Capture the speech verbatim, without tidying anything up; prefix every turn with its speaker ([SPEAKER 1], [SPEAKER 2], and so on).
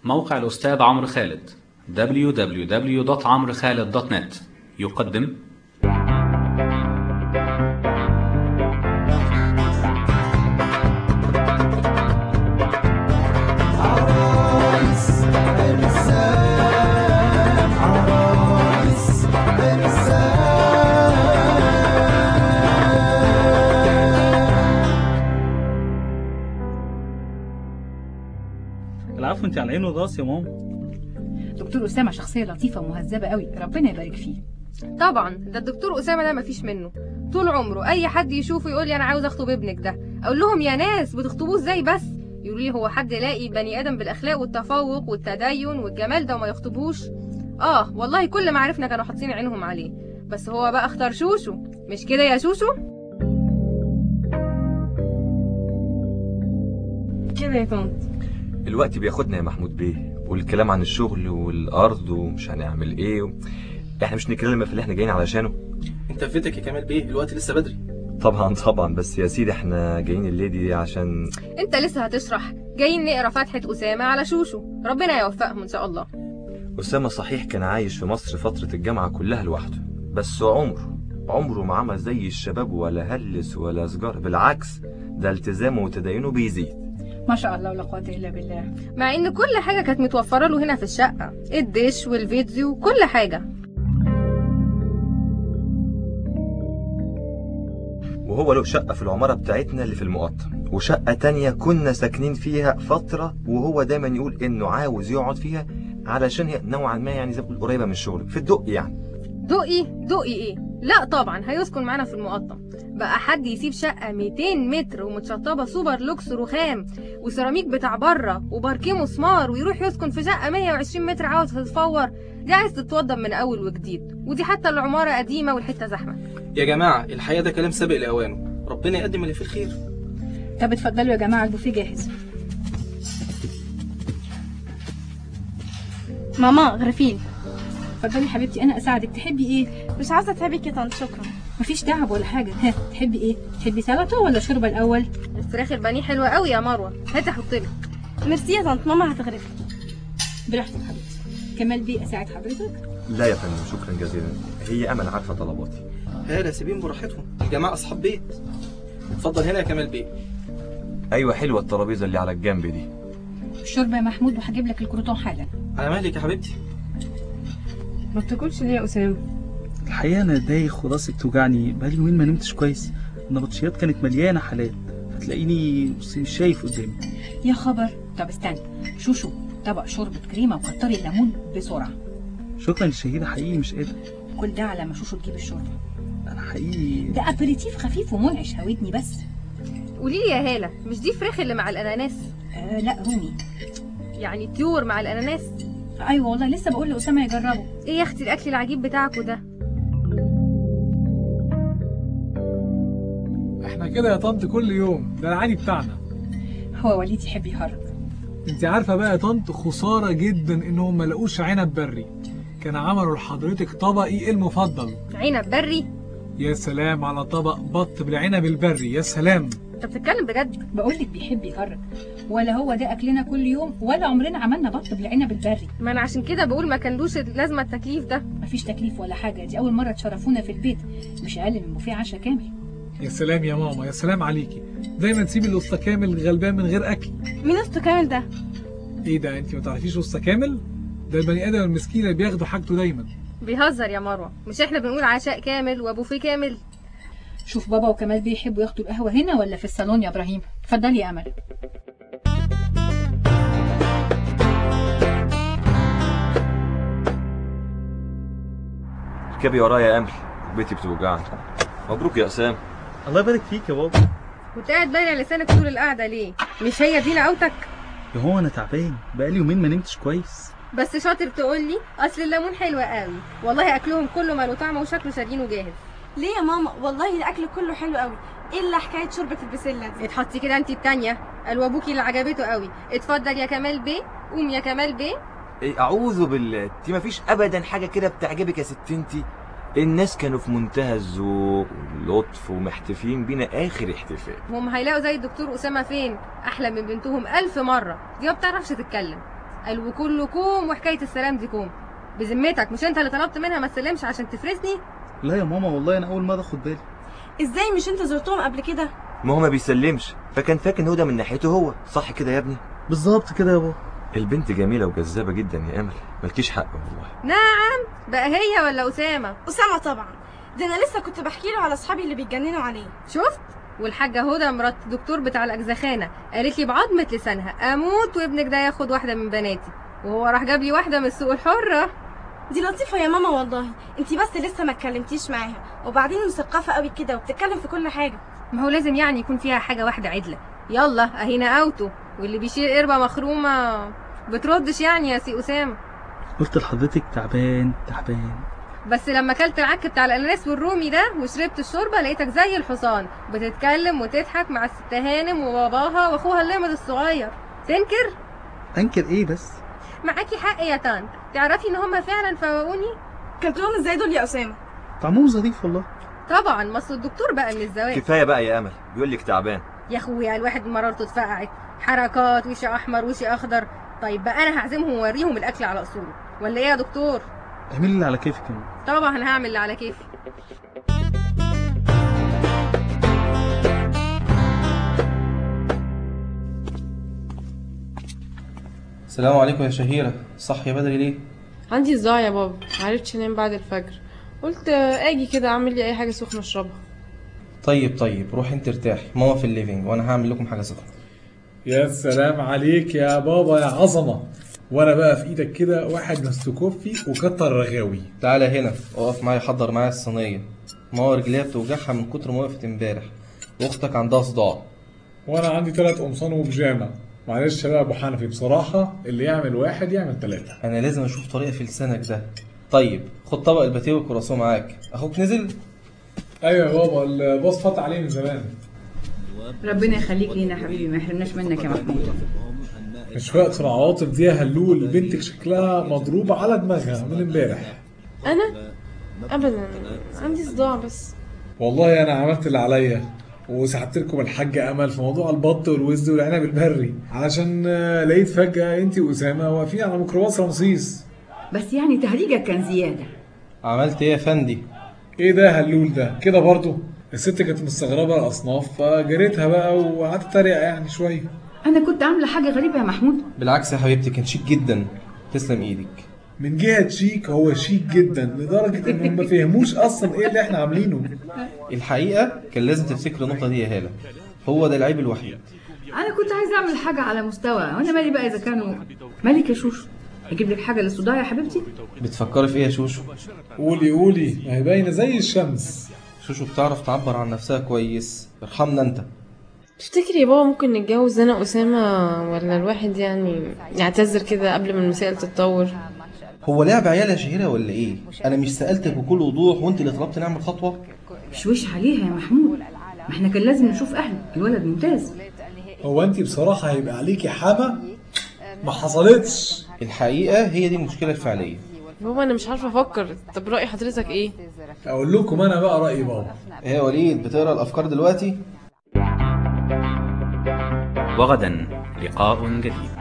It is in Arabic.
[SPEAKER 1] موقع الأستاذ عمرو خالد دبليو دبليو دبليو دوت عمرو خالد دوت نت يقدم
[SPEAKER 2] العفو، انت على عينه وراس يا ماما.
[SPEAKER 3] دكتور أسامة شخصية لطيفة ومهذبة قوي، ربنا يبارك فيه.
[SPEAKER 4] طبعا ده الدكتور أسامة ده مفيش منه، طول عمره أي حد يشوفه يقول لي أنا عاوز أخطب ابنك ده. أقول لهم يا ناس بتخطبوه إزاي بس؟ يقولوا لي هو حد يلاقي بني آدم بالأخلاق والتفوق والتدين والجمال ده وما يخطبوش؟ آه والله كل ما عرفنا كانوا حاطين عينهم عليه، بس هو بقى اختار شوشو، مش كده يا شوشو؟ كده يا طنط.
[SPEAKER 5] الوقت بياخدنا يا محمود بيه، والكلام عن الشغل والارض ومش هنعمل ايه و... احنا مش نتكلم في اللي احنا جايين علشانه.
[SPEAKER 6] انت فاتك يا كمال بيه، الوقت لسه بدري.
[SPEAKER 5] طبعا طبعا، بس يا سيدي احنا جايين الليدي دي عشان
[SPEAKER 4] انت لسه هتشرح؟ جايين نقرا فتحة أسامة على شوشو، ربنا يوفقهم ان شاء الله.
[SPEAKER 5] أسامة صحيح كان عايش في مصر فترة الجامعة كلها لوحده، بس عمره عمره ما عمل زي الشباب ولا هلس ولا سجار، بالعكس ده التزامه وتدينه بيزيد.
[SPEAKER 3] ما شاء الله ولا قوة إلا بالله.
[SPEAKER 4] مع ان كل حاجة كانت متوفرة له هنا في الشقة، الدش والفيديو وكل حاجة.
[SPEAKER 5] وهو له شقة في العمارة بتاعتنا اللي في المقطم، وشقة تانية كنا ساكنين فيها فترة، وهو دايما يقول انه عاوز يقعد فيها علشان هي نوعا ما يعني زي ما قريبة من الشغل في الدق. يعني
[SPEAKER 4] دقي دقي ايه؟ لا طبعا هيسكن معانا في المقطم. بقى حد يسيب شقة مئتين متر ومتشطبة سوبر لوكس رخام وسيراميك بتاع بره وباركيه مسمار ويروح يسكن في شقة مية وعشرين متر عاوز تتفور؟ دي عايز تتوضب من اول وجديد، ودي حتى العمارة قديمة والحتة زحمة.
[SPEAKER 6] يا جماعة الحقيقة ده كلام سابق لأوانه، ربنا يقدم اللي فيه الخير.
[SPEAKER 3] طب اتفضلوا يا جماعة، البوفيه جاهز.
[SPEAKER 7] ماما غرفين.
[SPEAKER 3] اتفضلي حبيبتي، انا اساعدك. تحبي ايه؟
[SPEAKER 7] مش عاوزه اتعبك يا طنط، شكرا.
[SPEAKER 3] مفيش تعب ولا حاجه. ها تحبي ايه؟ تحبي سلطه ولا شوربه الاول؟
[SPEAKER 4] الفراخ البانيه حلوه قوي يا مروه، هاتي احطلك.
[SPEAKER 7] ميرسي يا طنط، ماما هتغرفك.
[SPEAKER 3] براحتك حبيبتي. كمال بيه اساعد حضرتك؟
[SPEAKER 5] لا يا فندم شكرا جزيلا، هي امل عارفه طلباتي.
[SPEAKER 6] هلا سيبين براحتهم، الجماعة اصحاب بيت. اتفضل هنا يا كمال بيه.
[SPEAKER 5] ايوه حلوه الترابيزه اللي على الجنب دي.
[SPEAKER 3] الشوربه يا محمود، وهجيب لك الكروتون حالا.
[SPEAKER 6] على مهلك يا حبيبتي.
[SPEAKER 4] ما بتاكلش ليه يا اسامه؟
[SPEAKER 2] الحقيقه انا دايخ وراسي بتوجعني، بقالي يومين ما نمتش كويس. النبطشيات كانت مليانه حالات، فتلاقيني مش شايف قدامي.
[SPEAKER 3] يا خبر. طب استنى، شوشو طبق شوربه كريمه وكتري الليمون بسرعه.
[SPEAKER 2] شكرا يا شهيده، حقيقي مش قادر.
[SPEAKER 3] كل ده على ما شوشو تجيب الشوربه.
[SPEAKER 2] انا حقيقي
[SPEAKER 3] ده ابريتيف خفيف ومنعش، هودني بس.
[SPEAKER 4] قولي لي يا هاله، مش دي فراخ اللي مع الاناناس؟
[SPEAKER 3] آه لا رومي.
[SPEAKER 4] يعني طيور مع الاناناس؟
[SPEAKER 3] ايوه والله، لسه بقول لاسامه يجربه.
[SPEAKER 4] ايه يا اختي الاكل العجيب بتاعكوا ده؟
[SPEAKER 8] احنا كده يا طنط كل يوم، ده العادي بتاعنا.
[SPEAKER 3] هو وليد يحب يهرج.
[SPEAKER 8] انت عارفه بقى يا طنط، خساره جدا انهم ما لقوش عنب بري، كان عملوا لحضرتك طبقي المفضل.
[SPEAKER 4] عنب بري؟
[SPEAKER 8] يا سلام على طبق بط بالعنب البري، يا سلام.
[SPEAKER 4] انت بتتكلم بجد؟
[SPEAKER 3] بقول لك بيحب يهرج، ولا هو ده اكلنا كل يوم، ولا عمرنا عملنا بط بالعنب البري.
[SPEAKER 4] ما انا عشان كده بقول ما كانلوش لازمه التكليف ده.
[SPEAKER 3] مفيش تكليف ولا حاجه، دي اول مره تشرفونا في البيت، مش اقل من بوفيه عشاء كامل.
[SPEAKER 8] يا سلام يا ماما، يا سلام عليكي، دايما تسيبي الاسطى كامل غلبان من غير اكل.
[SPEAKER 7] مين اسطى كامل ده؟
[SPEAKER 8] ايه ده، انت ما تعرفيش اسطى كامل؟ ده البني ادم المسكين اللي بياخدوا حاجته دايما.
[SPEAKER 4] بيهزر يا مروه، مش احنا بنقول عشاء كامل وبوفيه كامل؟
[SPEAKER 3] شوف بابا وكمال بيحبوا ياخدوا القهوه هنا ولا في الصالون يا ابراهيم؟ اتفضلي يا امل.
[SPEAKER 5] اركبي ورايا يا امل، بيتي بتوجعني. مبروك يا اسام.
[SPEAKER 2] الله يبارك فيك يا بابا.
[SPEAKER 4] كنت قاعد باين لسانك طول القعده ليه؟ مش هي دي نقوتك؟
[SPEAKER 2] يا هو انا تعبان، بقالي يومين ما نمتش كويس.
[SPEAKER 4] بس شاطر تقول لي اصل الليمون حلو قوي، والله اكلهم كله ماله طعمه وشكله شارينه جاهز.
[SPEAKER 7] ليه يا ماما؟ والله الاكل كله حلو قوي، الا حكايه شوربه البسله دي.
[SPEAKER 4] اتحطي كده انت التانيه، قال وابوكي اللي عجبته قوي. اتفضل يا كمال بيه، قوم يا كمال بيه.
[SPEAKER 5] ايه اعوذ بالله، انت مفيش ابدا حاجه كده بتعجبك يا ست انتي. الناس كانوا في منتهى الذوق واللطف ومحتفين بينا اخر احتفال.
[SPEAKER 4] هم هيلاقوا زي الدكتور اسامه فين؟ احلى من بنتهم الف مره، دي ما بتعرفش تتكلم. قال وكله كوم وحكايه السلام دي كوم. بذمتك مش انت اللي طلبت منها ما تسلمش عشان تفرزني؟
[SPEAKER 2] لا يا ماما والله انا اول مره اخد بالي.
[SPEAKER 7] ازاي مش انت زرتهم قبل كده؟
[SPEAKER 5] ما هو ما بيسلمش، فكان فاكر ان هو ده من ناحيته هو، صح كده يا ابني؟
[SPEAKER 2] بالظبط كده يا بابا.
[SPEAKER 5] البنت جميله وجذابه جدا يا امل، مالكيش حق والله.
[SPEAKER 4] نعم، بقى هي ولا اسامه؟
[SPEAKER 7] اسامه طبعا، ده انا لسه كنت بحكي له على اصحابي اللي بيتجننوا عليه.
[SPEAKER 4] شفت؟ والحاجه هدى مرات الدكتور بتاع الاجزخانه قالت لي بعضمه لسانها اموت وابنك ده ياخد واحده من بناتي، وهو راح جاب لي واحده من السوق الحره.
[SPEAKER 7] دي لطيفه يا ماما والله، انتي بس لسه ما اتكلمتيش معاها، وبعدين مثقفه قوي كده وبتتكلم في كل حاجه.
[SPEAKER 4] ما هو لازم يعني يكون فيها حاجه واحده عدله. يلا اهي نقاوته، واللي بيشيل قربه مخرومه بتردش يعني يا سي اسامه.
[SPEAKER 2] قلت لحضرتك تعبان تعبان.
[SPEAKER 4] بس لما اكلت العك بتاع الاناناس والرومي ده وشربت الشوربه لقيتك زي الحصان بتتكلم وتضحك مع الست هانم وباباها واخوها اللمد الصغير. تنكر؟
[SPEAKER 2] انكر ايه بس؟
[SPEAKER 4] معاكي حق يا طنط، تعرفي ان هما فعلا فوقوني.
[SPEAKER 7] كلتهم ازاي دول يا اسامه؟
[SPEAKER 2] طعمهم ظريف والله.
[SPEAKER 4] طبعا مصر الدكتور بقى من الزواج.
[SPEAKER 5] كفايه بقى يا امل، بيقول لك تعبان.
[SPEAKER 4] يا اخويا الواحد مرارته اتفقعت، حركات وش احمر وش اخضر. طيب بقى انا هعزمهم واوريهم الاكل على اصوله، ولا ايه يا دكتور؟
[SPEAKER 2] اعملي اللي على كيفك يا ماما.
[SPEAKER 4] طبعا هعمل اللي على كيفي.
[SPEAKER 6] السلام عليكم يا شهيرة، صح يا بدري ليه؟
[SPEAKER 9] عندي صداع يا بابا، معرفتش انام بعد الفجر، قلت اجي كده اعمل لي اي حاجه سخنه اشربها.
[SPEAKER 6] طيب طيب روحي انت ارتاحي، ماما في الليفينج وانا هعمل لكم حاجه سخنه.
[SPEAKER 8] يا سلام عليك يا بابا يا عظمه. وانا بقى في ايدك كده واحد مستكوفي وكتر رغاوي.
[SPEAKER 6] تعالى هنا اقف معايا، حضر معايا الصينيه. ماما رجليها بتوجعها من كتر ما وقفت امبارح، واختك عندها صداع.
[SPEAKER 8] وانا عندي ثلاث قمصان وبيجامه. معلش بقى يا ابو حنفي، بصراحه اللي يعمل واحد يعمل ثلاثه.
[SPEAKER 6] انا لازم اشوف طريقه في لسانك ده. طيب خد طبق الباتيه والكراسو معاك، اخوك نزل؟
[SPEAKER 8] ايوه يا بابا، الباص فات عليه من زمان.
[SPEAKER 10] ربنا يخليك لينا يا حبيبي، ما يحرمناش منك يا محمود.
[SPEAKER 8] مش وقت العواطف دي يا هلول، بنتك شكلها مضروبه على دماغها من امبارح.
[SPEAKER 9] انا ابدا عندي صداع بس.
[SPEAKER 8] والله انا عملت اللي عليا وسحبت لكم الحاجه امل في موضوع البط والوز والعنب البري، علشان لقيت فجاه انت واسامه واقفين على ميكروباص رمسيس.
[SPEAKER 10] بس يعني تهريجك كان زياده.
[SPEAKER 6] عملت ايه يا فندي؟
[SPEAKER 8] ايه ده هلول ده كده برضه؟ الست كانت مستغربه الاصناف فجريتها بقى وقعدت اتريق يعني شويه.
[SPEAKER 10] انا كنت عامله حاجه غريبه يا محمود؟
[SPEAKER 6] بالعكس يا حبيبتي، كان شيك جدا، تسلم ايدك.
[SPEAKER 8] من جهه شيك هو شيك جدا لدرجه انهم ما فهموش اصلا ايه اللي احنا عاملينه.
[SPEAKER 6] الحقيقه كان لازم تفتكر النقطه دي يا هاله، هو ده العيب الوحيد.
[SPEAKER 10] انا كنت عايزه اعمل حاجه على مستوى، وانا مالي بقى اذا كانوا. مالك يا شوشو؟ اجيب لك حاجه للصداع يا حبيبتي؟
[SPEAKER 6] بتفكري في ايه يا شوشو؟
[SPEAKER 8] قولي قولي، ما هي باينه زي الشمس.
[SPEAKER 6] شوشو بتعرف تعبر عن نفسها كويس، ارحمنا انت.
[SPEAKER 9] تفتكري يا بابا ممكن نتجوز انا واسامه، ولا الواحد يعني يعتذر كده قبل ما المسائل تتطور؟
[SPEAKER 6] هو لعب عيال يا شهيره ولا ايه؟ انا مش سالتك بكل وضوح وانت اللي طلبت نعمل خطوه.
[SPEAKER 10] شويش عليها يا محمود، ما احنا كان لازم نشوف اهله، الولد ممتاز.
[SPEAKER 8] هو انت بصراحه هيبقى عليكي حما ما حصلتش.
[SPEAKER 6] الحقيقه هي دي المشكله الفعليه.
[SPEAKER 9] بابا انا مش عارفه افكر، طب راي حضرتك ايه؟
[SPEAKER 8] اقول لكم انا بقى رايي بابا.
[SPEAKER 6] ايه يا وليد، بتقرا الافكار دلوقتي؟
[SPEAKER 1] وغدا لقاء جديد.